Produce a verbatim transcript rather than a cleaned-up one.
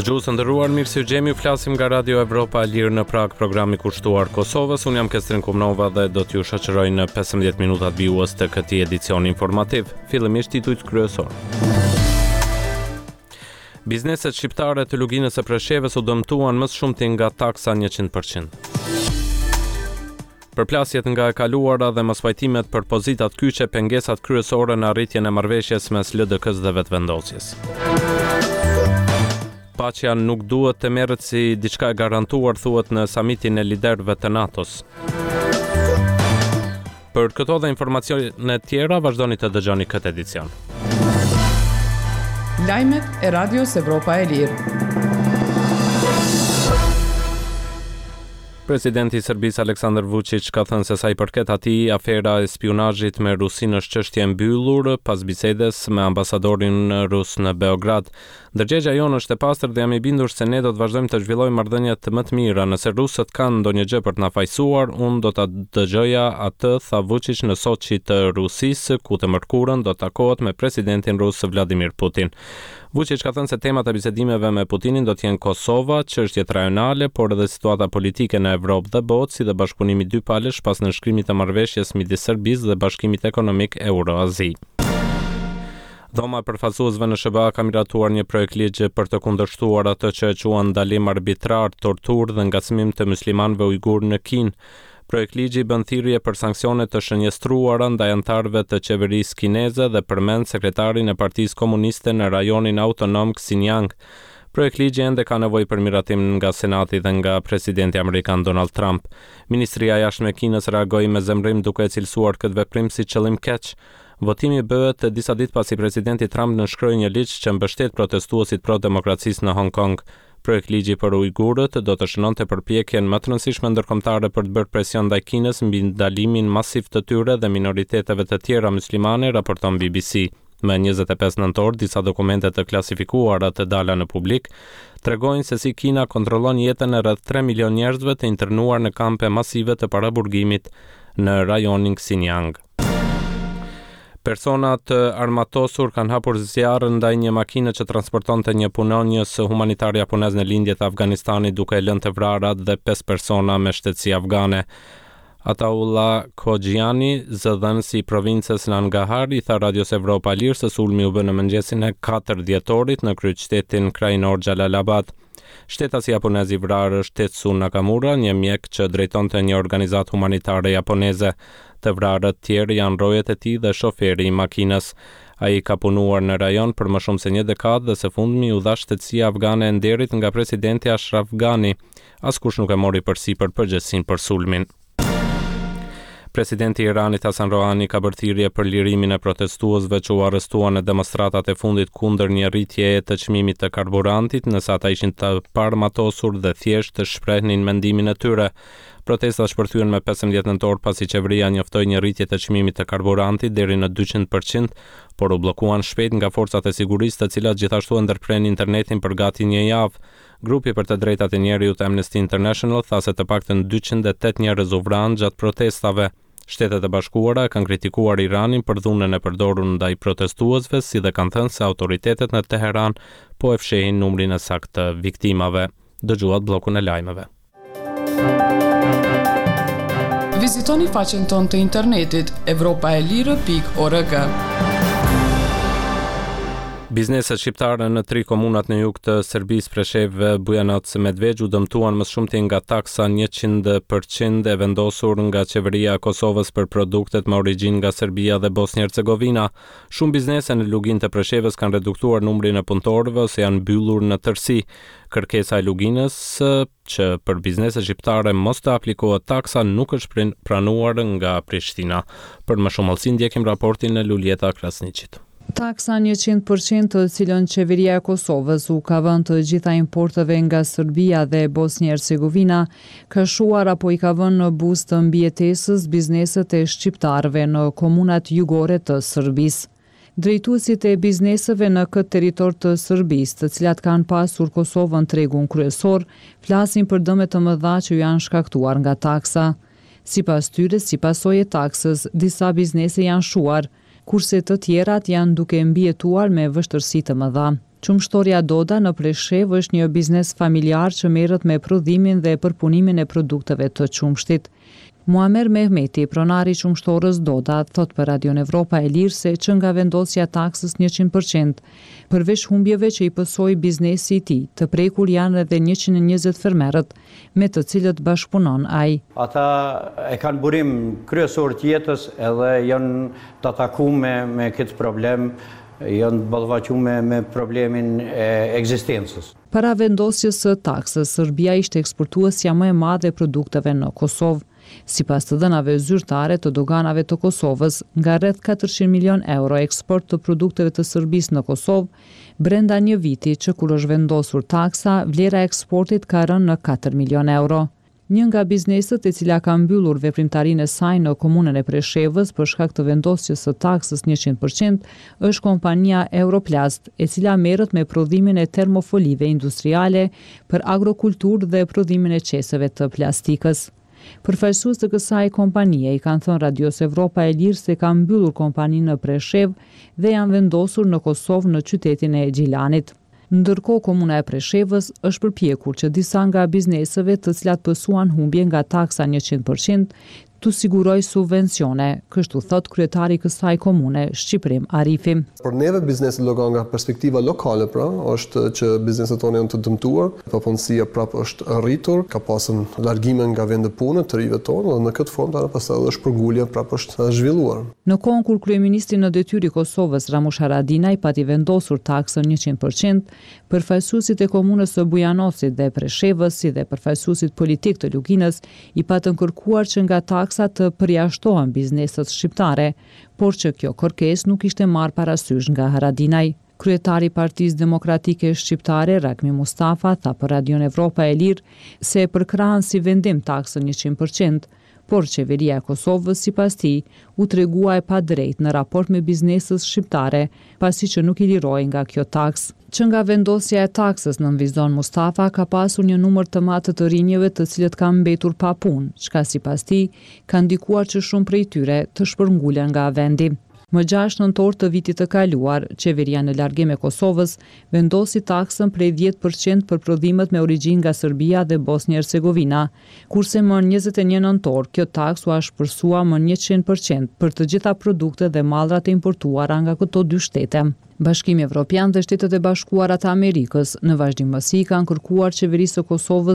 Dëgjues të nderuar, mirë se u gjemi, flasim nga Radio Evropa e Lirë në Prag, programi kushtuar Kosovës. Unë jam Kestrin Kumnova dhe do t'ju shoqëroj në pesëmbëdhjetë minutat vijues të këtij edicioni informativ. Fillimisht titujt kryesor. Bizneset shqiptare të luginës së Preshevës u dëmtuan më shumti nga taksa njëqind përqind. Përplasjet nga e kaluara dhe mospajtimet për pozitat kyçe pengesat kryesore në arritjen e marrëveshjes mes L D K-s dhe vetëvendosjes. Paqja nuk duhet të merret si diçka e garantuar, thuhet në samitin e liderëve të NATO-s. Për këto dhe informacione tjera, vazhdoni të dëgjoni këtë edicion. Lajmet e Radios Evropa e Lirë. Presidenti i Serbisë Aleksandar Vučić ka thënë se sa i përket atij, afera e spionazhit me Rusinë është çështje e mbyllur pas bisedes me ambasadorin rus në Beograd. Ndërgjegjja jonë është e pastër dhe jam i bindur se ne do të vazhdojmë të zhvillojmë marrëdhëniet më të mira. Nëse rusët kanë ndonjë gjë për të na fajsuar, unë do ta dëgjoja atë, tha Vučić në Soçi të Rusisë, ku të mërkurën do të takohet me presidentin rus Vladimir Putin. Vučić ka thënë se temat e bisedimeve me Putinin do të jenë Kosova, çështjet rajonale, por edhe situata politike në Evropë dhe botë, si dhe bashkëpunimi dypalësh pas nënshkrimit të marrëveshjes midis Serbisë dhe Bashkimit Ekonomik Euro-Azi. Dhoma e përfaqësuesve në S B A ka miratuar një projekt ligj për të kundërshtuar atë që e quan ndalim arbitrar, torturë dhe ngacmim të muslimanëve ujgur në Kinë. Projekt ligji bën thirrje për sanksione të shënjestruara ndaj anëtarëve të qeverisë kineze dhe përmend sekretarin e Partisë Komuniste në rajonin autonom Xinjiang. Projekt ligji ende ka nevojë për miratim nga Senati dhe nga presidenti amerikan Donald Trump. Ministria e Jashtme e Kinës reagoi me zemrim duke e cilësuar këtë veprim si qëllim keq. Votimi bëhet disa ditë pasi presidenti Trump nënshkroi një ligj që mbështet protestuesit pro-demokracisë në Hong Kong. Projekt ligji për ujgurët do të shënonte përpjekjen më të rëndësishme ndërkombëtare për të bërë presion ndaj Kinës mbi ndalimin masiv të tyre dhe minoriteteve të tjera muslimane, raporton B B C. Më njëzet e pesë nëntor, disa dokumente të klasifikuara të dala në publik tregojnë se si Kina kontrollon jetën e rreth tre milion njerëzve të internuar në kampe masive të paraburgimit në rajonin Xinjiang. Personat armatosur kanë hapur zjarr ndaj një makine që transportonte një punonjës humanitar japonez në lindje të Afganistanit, duke e lënë të vrarat dhe pesë persona me shtetësi afgane. Ataullah Khogiani, zëdhënësi i provincës Nangarhar, i tha Radios Evropa Lirë se sulmi u bë në mëngjesin e katër dhjetorit në kryeqytetin krajinor Xhalalabad. Shtetasi japonez i vrarë është Tetsu Nakamura, një mjek që drejtonte një organizatë humanitare japoneze. Të vrarët tjerë janë rojet e tij dhe shoferi i makinës. Ai ka punuar në rajon për më shumë se një dekadë dhe së fundmi u dha shtetësia afgane e nderit nga presidenti Ashraf Ghani. Askush nuk e mori përsipër përgjegjësinë për sulmin. Presidenti i Iranit Hasan Rohani ka bërë thirrje për lirimin e protestuesve që u arrestuan në demonstratat e fundit kundër një rritjeje të çmimit të karburantit, nëse ata ishin të parmatosur dhe thjesht të shprehnin mendimin e tyre. Protestat shpërthyen me pesëmbëdhjetë nëntor pasi qeveria njoftoi një rritje të çmimit të karburantit deri në dyqind përqind, por u bllokuan shpejt nga forcat e sigurisë, të cilat gjithashtu e ndërpren internetin për gati një javë. Grupi për të drejtat e njerëzit Amnesty International tha se të paktën dyqind e tetë njerëz u vranë gjatë protestave. Shtetet e Bashkuara kanë kritikuar Iranin për dhunën e përdorur ndaj protestuesve, si dhe kanë thënë se autoritetet në Teheran po e fshehin numrin e saktë të viktimave. Dëgjuat bllokun e lajmeve. Vizitoni faqen tonë të internetit evropaelire pikë org. Bizneset shqiptare në tri komunat në jug të Serbisë, Preshevë, Bujanoc, Medvegjë u dëmtuan më shumti nga taksa njëqind përqind e vendosur nga qeveria e Kosovës për produktet me origjinë nga Serbia dhe Bosnjë-Hercegovina. Shumë biznese në luginë të Preshevës kanë reduktuar numrin e punëtorëve ose janë mbyllur në tërësi. Kërkesa e luginës që për bizneset shqiptare mos të aplikohet taksa nuk është pranuar nga Prishtina. Për më shumë hollësi ndjekim raportin e Lulieta Krasniqit. Taksa njëqind përqind të cilën qeveria e Kosovës u ka vënë të gjitha importeve nga Serbia dhe Bosnjë-Hercegovina ka shuar apo i ka vënë në buzë të mbijetesës bizneset e shqiptarëve në komunat jugore të Serbisë. Drejtuesit e bizneseve në këtë territor të Serbisë, të cilat kanë pasur Kosovën tregun kryesor, flasin për dëmet të mëdha që janë shkaktuar nga taksa. Sipas tyre, si pasojë e taksës, disa biznese janë shuar, kurse të tjerat janë duke mbijetuar me vështirësi të mëdha. Qumshtoria Doda në Preshev është një biznes familjar që merret me prodhimin dhe përpunimin e produkteve të qumshtit. Muamer Mehmeti, pronari i qumshtorës Doda, thot për Radion Evropa e Lirë se që nga vendosja taksës njëqind përqind, përveç humbjeve që i pësoi biznesi i tij, të prekur janë edhe njëqind e njëzet fermerët, me të cilët bashkëpunon ai. Ata e kanë burim kryesor të jetës edhe janë të atakuar me, me këtë problem, janë ballavaçuar me, me problemin e ekzistencës. Para vendosjes së taksës, Serbia ishte eksportuesja më e madhe e produkteve në Kosovë. Sipas të dhënave zyrtare të doganave të Kosovës, nga rreth katërqind milion euro eksport të produkteve të Serbisë në Kosovë, brenda një viti që kur është vendosur taksa, vlera e eksportit ka rënë në katër milion euro. Një nga bizneset e cila ka mbyllur veprimtarinë e saj në komunën e Preshevës për shkak të vendosjes së taksës njëqind përqind është kompania Europlast, e cila merret me prodhimin e termofolive industriale për agrokulturë dhe prodhimin e qeseve të plastikës. Përfaqësues të kësaj kompanie i kanë thënë Radios Evropa e Lirë se ka mbyllur kompaninë në Preshev dhe janë vendosur në Kosovë në qytetin e Gjilanit. Ndërkohë, komuna e Preshevës është përpjekur që disa nga bizneseve të cilat pësuan humbje nga taksa njëqind përqind të siguroj subvencione, kështu thot kryetari i kësaj komune, Shqiprim Arifi. Por neve bizneset loka nga perspektiva lokale, pra, është që bizneset tonë janë të dëmtuar, papunësia prapë është rritur, ka pasur largime nga vende pune të rive tonë, dhe në këtë formë tani pastaj edhe shpërngulja prapë është zhvilluar. Në kohën kur kryeministri në detyrë i Kosovës Ramush Haradinaj pati vendosur taksën njëqind përqind, përfaqësuesit e komunës së Bujanosit dhe Preshevës, si dhe përfaqësuesit politik të Luginës, i patën kërkuar që nga taksa të përjashtohen bizneset shqiptare, por që kjo kërkesë nuk ishte marrë parasysh nga Haradinaj. Kryetari i Partisë Demokratike Shqiptare, Rakmi Mustafa, tha për Radion Evropa e Lirë se e përkrahen si vendim taksën njëqind përqind, por qeveria e Kosovës, sipas tij, u tregua e padrejtë në raport me bizneset shqiptare, pasi që nuk i liroi nga kjo taksë. Që nga vendosja e taksës, nënvizon Mustafa, ka pasur një numër të madh të rinjeve të cilët kanë mbetur pa punë, çka sipas tij ka ndikuar që shumë prej tyre të shpërngulen nga vendi. Më gjashtë nëntor të vitit të kaluar, qeveria në largim e Kosovës vendosi taksën prej dhjetë përqind për prodhimet me origjinë nga Serbia dhe Bosnia Hercegovina, kurse më njëzet e një nëntor kjo taksë u ashpërsua më njëqind përqind për të gjitha produktet dhe mallrat e importuara nga këto dy shtete. Bashkimi Evropian dhe Shtetet e Bashkuara të Amerikës në vazhdimësi kanë kërkuar qeverisë së Kosovës